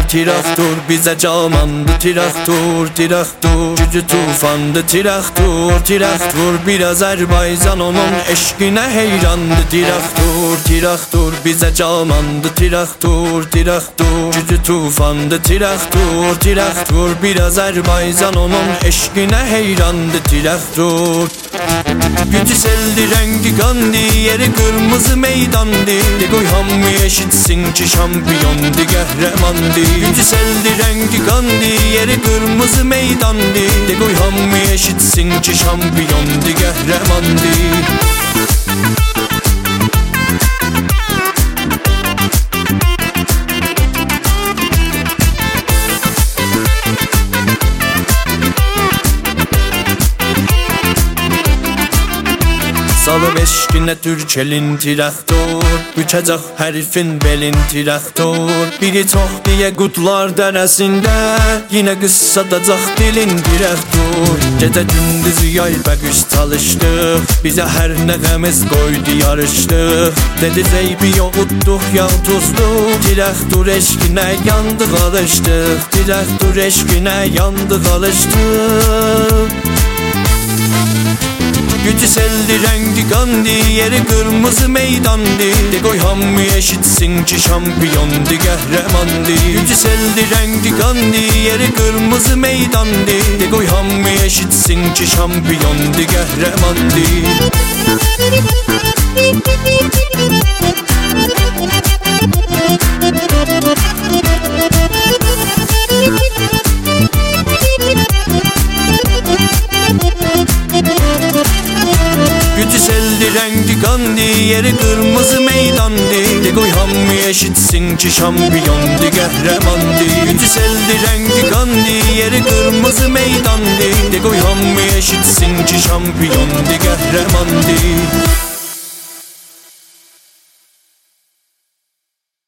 Traktor bize camandı traktor, traktor gücü tufandı traktor, traktor bir Azerbaycan onun eşkine heyrandı traktor, traktor bize camandı traktor, traktor gücü tufandı traktor, traktor bir Azerbaycan onun eşkine heyrandı traktor. Gücüseldi rengi kandi, yeri kırmızı meydandı. De koy hamı eşitsin ki şampiyondu, kahramandı. Gücüseldi rengi kandi, yeri kırmızı meydandı. De koy hamı eşitsin ki şampiyondu, kahramandı. Salıb eşkinə Türkelin traktor, bükəcək hərifin belin traktor. Biri çox deyə qutlar dərəsində, yine qıssadacaq dilin traktor. Gecə gündüz yay bəqüş çalışdıq, bizə hər nəğəmiz qoydu yarışdıq. Dedi zeybi yoğutduq yağ tuzduq, traktor eşkinə yandıq alışdıq, traktor eşkinə yandıq alışdıq. Gücüseldi rengi kandi, yeri kırmızı meydandı. De koy hamı eşitsin ki şampiyondu, kahramandı. Gücüseldi rengi kandi, yeri kırmızı meydandı. De koy hamı eşitsin ki şampiyondu, kahramandı. Gücüseldi rengi kandi, yeri kırmızı meydandı. De koy hamı eşitsin ki şampiyondu, kahramandı. Gücüseldi rengi kandi, yeri kırmızı meydandı. De koy hamı eşitsin ki şampiyondu, kahramandı.